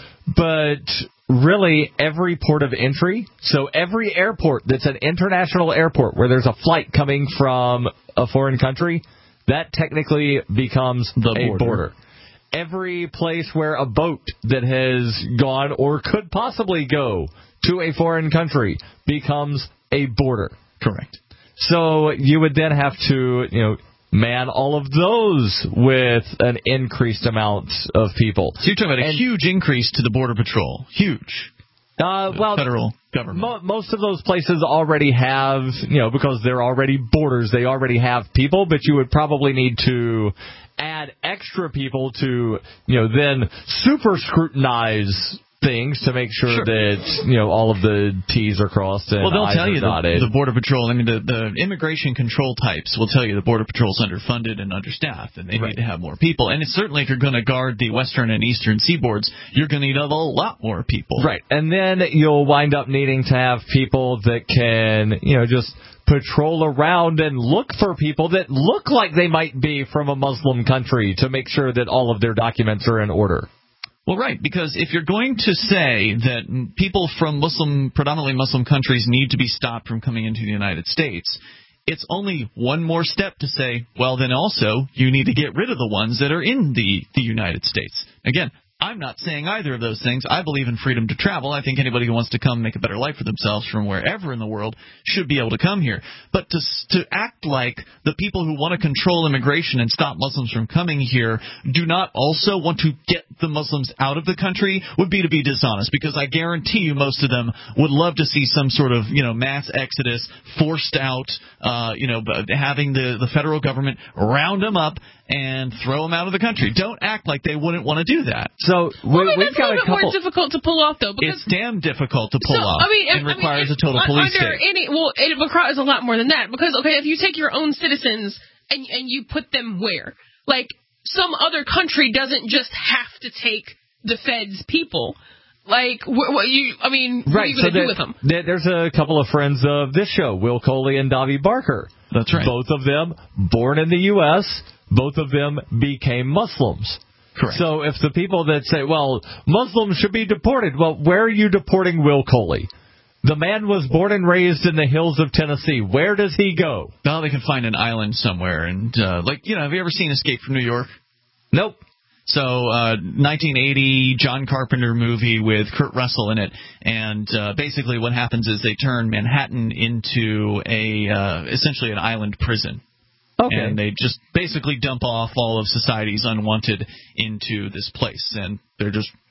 But really, every port of entry, so every airport that's an international airport where there's a flight coming from a foreign country, that technically becomes the a border. border. Every place where a boat that has gone or could possibly go to a foreign country becomes a border. Correct. So you would then have to, you know, man all of those with an increased amount of people. So you're talking about a and, huge increase to the Border Patrol. Huge. Uh, well, federal government. Mo- most of those places already have, you know, because they're already borders, they already have people, but you would probably need to add extra people to, you know, then super scrutinize things to make sure, sure that, you know, all of the T's are crossed and well, they'll I's tell are you dotted. The, the Border Patrol, I mean, the, the immigration control types will tell you the Border Patrol's underfunded and understaffed, and they right. need to have more people. And it's certainly if you're going to guard the western and eastern seaboards, you're going to need a lot more people. Right. And then you'll wind up needing to have people that can, you know, just patrol around and look for people that look like they might be from a Muslim country to make sure that all of their documents are in order. Well, right, because if you're going to say that people from Muslim, predominantly Muslim countries need to be stopped from coming into the United States, it's only one more step to say, well, then also you need to get rid of the ones that are in the, the United States. Again, I'm not saying either of those things. I believe in freedom to travel. I think anybody who wants to come make a better life for themselves from wherever in the world should be able to come here. But to to act like the people who want to control immigration and stop Muslims from coming here do not also want to get the Muslims out of the country would be to be dishonest, because I guarantee you most of them would love to see some sort of, you know, mass exodus forced out, uh, you know, having the, the federal government round them up and throw them out of the country. Don't act like they wouldn't want to do that. So we, well, I mean, we've that's got a little a couple. Bit more difficult to pull off, though. Because it's damn difficult to pull so, off. I mean, and I requires mean, a total police under state. Any, well, it requires a lot more than that. Because okay, if you take your own citizens and and you put them where, like some other country doesn't just have to take the Fed's people. Like, what, what you? I mean, what right, are you going to so do with them? There's a couple of friends of this show, Will Coley and Davi Barker. That's right. Both of them born in the U S Both of them became Muslims. Correct. So if the people that say, well, Muslims should be deported, well, where are you deporting Will Coley? The man was born and raised in the hills of Tennessee. Where does he go? Well, they can find an island somewhere. And, uh, like, you know, have you ever seen Escape from New York? Nope. So, uh, nineteen eighty John Carpenter movie with Kurt Russell in it, and uh, basically what happens is they turn Manhattan into a uh, essentially an island prison. Okay. And they just basically dump off all of society's unwanted into this place, and they're just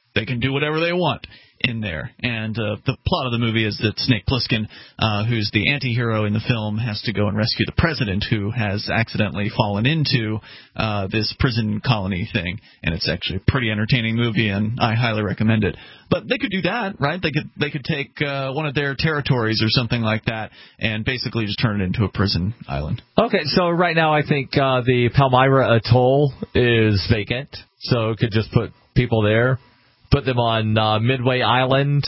they can do whatever they want in there. And uh, the plot of the movie is that Snake Plissken, uh, who's the anti-hero in the film, has to go and rescue the president who has accidentally fallen into uh, this prison colony thing. And it's actually a pretty entertaining movie, and I highly recommend it. But they could do that, right? They could they could take uh, one of their territories or something like that and basically just turn it into a prison island. Okay, so right now I think uh, the Palmyra Atoll is vacant, so it could just put people there. Put them on uh, Midway Island.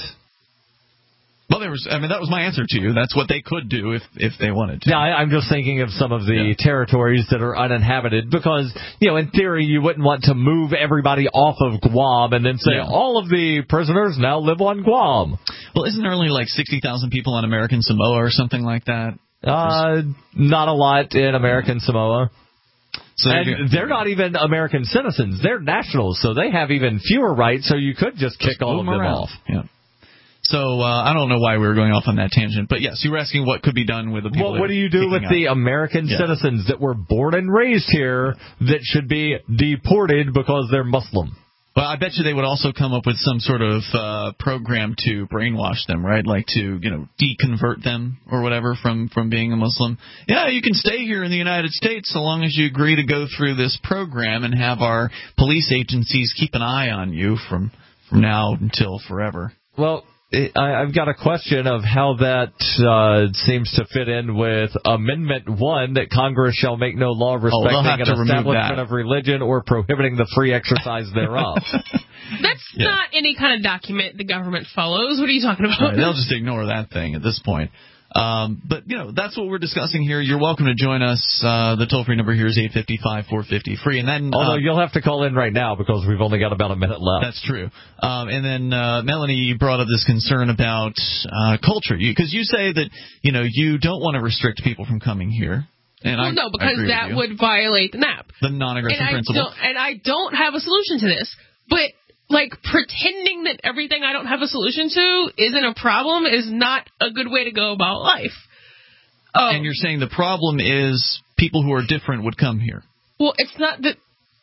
Well, there was. I mean, that was my answer to you. That's what they could do if if they wanted to. Yeah, I, I'm just thinking of some of the yeah. territories that are uninhabited because, you know, in theory, you wouldn't want to move everybody off of Guam and then say yeah. all of the prisoners now live on Guam. Well, isn't there only like sixty thousand people on American Samoa or something like that? Uh, not a lot in American Samoa. So and they're not even American citizens. They're nationals, so they have even fewer rights, so you could just kick just all of them around. off. Yeah. So uh, I don't know why we were going off on that tangent, but yes, you were asking what could be done with the people. Well, what do you do with out. the American yeah. citizens that were born and raised here that should be deported because they're Muslim? Well, I bet you they would also come up with some sort of uh, program to brainwash them, right? Like to, you know, deconvert them or whatever from, from being a Muslim. Yeah, you can stay here in the United States so long as you agree to go through this program and have our police agencies keep an eye on you from, from now until forever. Well, I've got a question of how that uh, seems to fit in with Amendment one, that Congress shall make no law respecting oh, an establishment of religion or prohibiting the free exercise thereof. That's yeah. not any kind of document the government follows. What are you talking about? Right, they'll just ignore that thing at this point. Um, but, you know, that's what we're discussing here. You're welcome to join us. Uh, the toll-free number here is eight five five, four five zero, free. And then, uh, Although you'll have to call in right now because we've only got about a minute left. That's true. Um, and then, uh, Melanie, you brought up this concern about uh, culture. Because you, you say that, you know, you don't want to restrict people from coming here. And well, I, no, because that would violate the N A P. The non-aggression and principle. I don't, and I don't have a solution to this. But... like, pretending that everything I don't have a solution to isn't a problem is not a good way to go about life. Um, and you're saying the problem is people who are different would come here. Well, it's not that...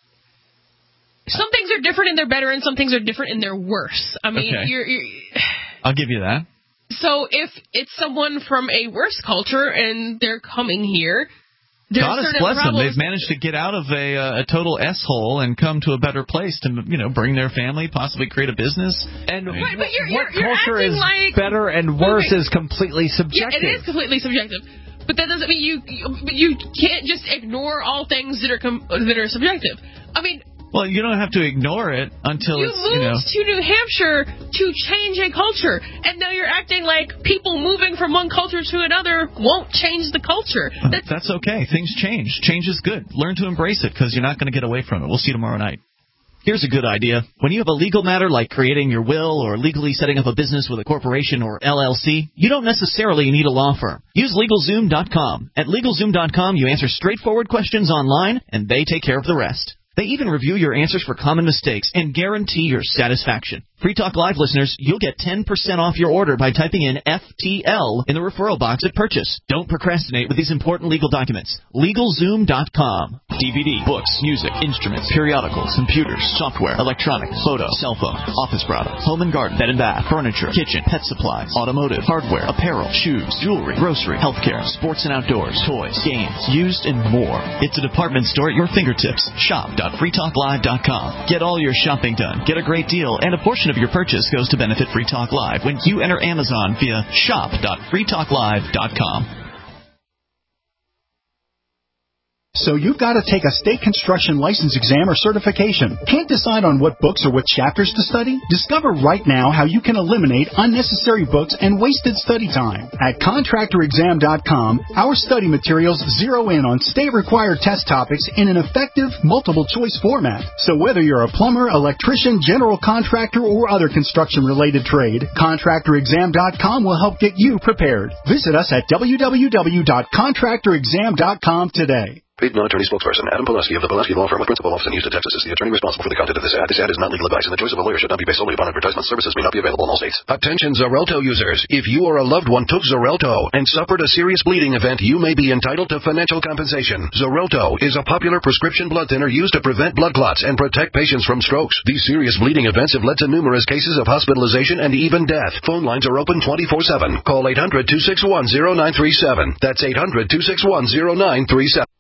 Some things are different and they're better, and some things are different and they're worse. I mean, okay. you're, you're... I'll give you that. So if it's someone from a worse culture and they're coming here... God has blessed them. They've managed to get out of a, uh, a total S-hole and come to a better place to, you know, bring their family, possibly create a business. And right, but you're, what you're, you're culture is like, better and worse okay. is completely subjective. Yeah, it is completely subjective. But that doesn't mean you you can't just ignore all things that are com- that are subjective. I mean... Well, you don't have to ignore it until you it's, moved you know... to New Hampshire to change a culture, and now you're acting like people moving from one culture to another won't change the culture. That's, That's okay. Things change. Change is good. Learn to embrace it, because you're not going to get away from it. We'll see you tomorrow night. Here's a good idea. When you have a legal matter like creating your will or legally setting up a business with a corporation or L L C, you don't necessarily need a law firm. Use LegalZoom dot com. At LegalZoom dot com, you answer straightforward questions online, and they take care of the rest. They even review your answers for common mistakes and guarantee your satisfaction. Free Talk Live listeners, you'll get ten percent off your order by typing in F T L in the referral box at purchase. Don't procrastinate with these important legal documents. LegalZoom dot com. D V D, books, music, instruments, periodicals, computers, software, electronics, photo, cell phone, office products, home and garden, bed and bath, furniture, kitchen, pet supplies, automotive, hardware, apparel, shoes, jewelry, grocery, healthcare, sports and outdoors, toys, games, used, and more. It's a department store at your fingertips. Shop dot free talk live dot com. Get all your shopping done. Get a great deal, and a portion of your purchase goes to benefit Free Talk Live when you enter Amazon via shop dot free talk live dot com. So you've got to take a state construction license exam or certification. Can't decide on what books or what chapters to study? Discover right now how you can eliminate unnecessary books and wasted study time. At contractor exam dot com, our study materials zero in on state-required test topics in an effective, multiple-choice format. So whether you're a plumber, electrician, general contractor, or other construction-related trade, contractor exam dot com will help get you prepared. Visit us at w w w dot contractor exam dot com today. Paid non-attorney spokesperson Adam Pulaski of the Pulaski Law Firm with principal office in Houston, Texas is the attorney responsible for the content of this ad. This ad is not legal advice, and the choice of a lawyer should not be based solely upon advertisement. Services may not be available in all states. Attention Xarelto users. If you or a loved one took Xarelto and suffered a serious bleeding event, you may be entitled to financial compensation. Xarelto is a popular prescription blood thinner used to prevent blood clots and protect patients from strokes. These serious bleeding events have led to numerous cases of hospitalization and even death. Phone lines are open twenty-four seven. Call eight hundred, two six one, zero nine three seven. That's eight hundred, two six one, zero nine three seven.